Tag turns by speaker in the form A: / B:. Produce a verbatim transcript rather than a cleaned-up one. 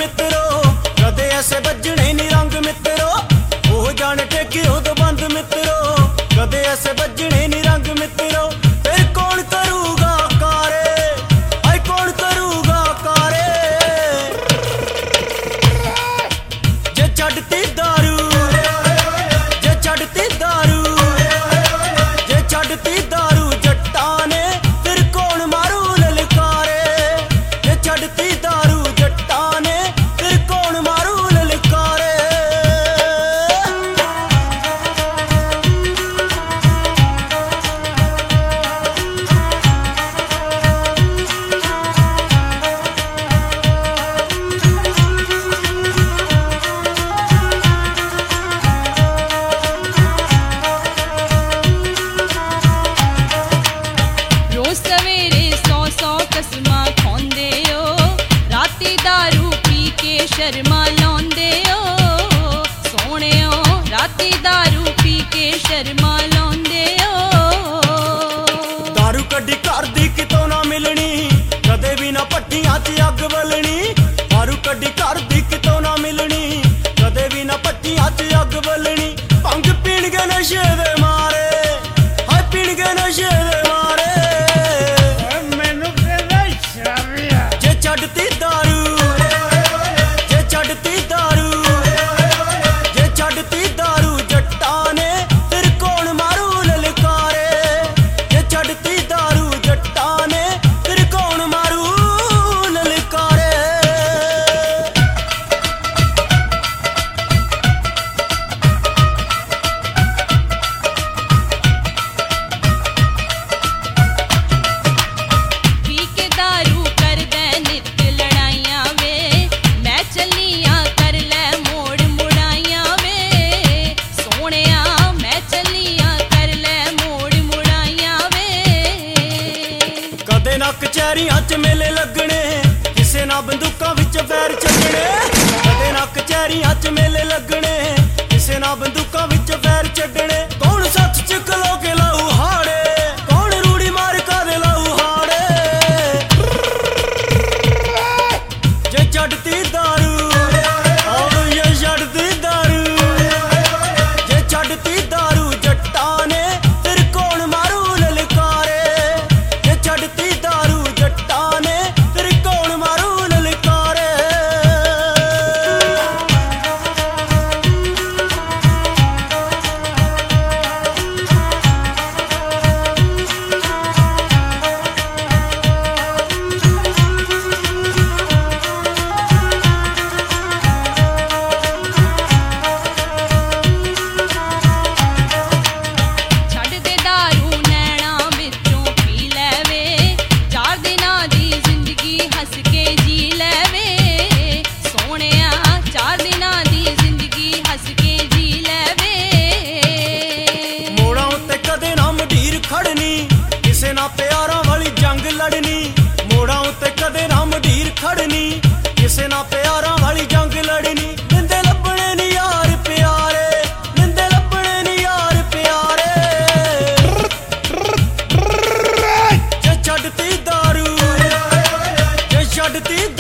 A: मित्रो, कदे ऐसे बजने नी रंग मित्रो, ओह जान टेकी उदों बंद मित्रो, कदे ऐसे बजने नी रंग मित्रो, फिर कौन करूगा कारे, हाय कौन करूगा कारे। जे छड्डती दारू, जे छड्डती दारू, जे छड्डती दारू जट्टां ने, फिर कौन मारू ललकारे। जे छड्डती दारू जट्टां ने, फिर कौन मारू ललकारे।
B: रोज सवेरे सौ सौ कसमां खांदे ओ, राती दारू पी के शर्मा लांदे ओ, सोहणियो राती दारू पी के शर्मा लांदे ओ।
A: दारू कड्डी घर दी कितों ना मिलनी, कदे भी ना पट्टियां च अग बलनी। दारू कड्डी घर दी कितों ना मिलनी, कदे भी ना पट्टियां च अग बलनी। भंग पीणगे नशे दे मारे, हाय पीणगे नशे दे मारे।
C: मैनू कहदा शराबिया
A: जे छड्डती दारू, जे छड्डती दारू, जे छड्डती दारू जट्टां ने, फिर कौन मारू ललकारे। जे छड्डती दारू जट्टां ने, फिर कौन मारू ललकारे।
B: पी के दारू करदे नित लड़ाइयां वे, मैं चलियां कर लै मोड़ मुड़ाइयां वे, सोहणिया मैं चलियां कर लै मोड़ मुड़ाइयां वे।
A: कदे ना कचहरियां च मेले लगने, किसे ना बंदूकां विच फैर छड्डने। कदे ना कचहरियां च मेले लगने, किसे ना बंदूकां विच फैर छड्डने। कौन सच च खलो के लाऊ हाड़े, कौन रूड़ी मार कादे लाऊ हाड़े। जे छड्डती दारू, आओ ये छड्डती दारू, जे छड्डती दारू जट्टां ने, फिर कौन मारू ललकारे। जे छड्डती दारू जट्टां ने, फिर कौन मारू ललकारे।
B: ਛੱਡ ਦੇ ਦਾਰੂ ਨੈਣਾ ਵਿੱਚੋਂ ਪੀ ਲੈਵੇ, ਚਾਰ ਦਿਨਾਂ ਦੀ ਜ਼ਿੰਦਗੀ ਹੱਸ ਕੇ ਜੀ ਲੈਵੇ, ਸੋਹਣਿਆ ਚਾਰ ਦਿਨਾਂ ਦੀ ਜ਼ਿੰਦਗੀ ਹੱਸ ਕੇ ਜੀ ਲੈਵੇ।
A: ਮੋੜਾਂ ਉੱਤੇ ਕਦੇ ਨਾ ਮੰਡੀਰ ਖੜਨੀ, ਕਿਸੇ ਨਾ ਪਿਆਰਾਂ ਵਾਲੀ ਜੰਗ ਲੜਨੀ। ਮੋੜਾਂ ਉੱਤੇ ਕਦੇ ਨਾ ਮੰਡੀਰ ਖੜਨੀ, ਕਿਸੇ ਨਾ ਪਿਆਰਾਂ ਵਾਲੀ ਜੰਗ ਲੜਨੀ। ਨਿੰਦੇ ਲੱਭਣੇ ਨੀ ਯਾਰ ਪਿਆਰੇ, ਨਿੰਦੇ ਲੱਭਣੇ ਨੀ ਯਾਰ ਪਿਆਰੇ। ਜੇ ਛੱਡਤੀ ਦਾਰੂ, ਜੇ ਛੱਡਤੀ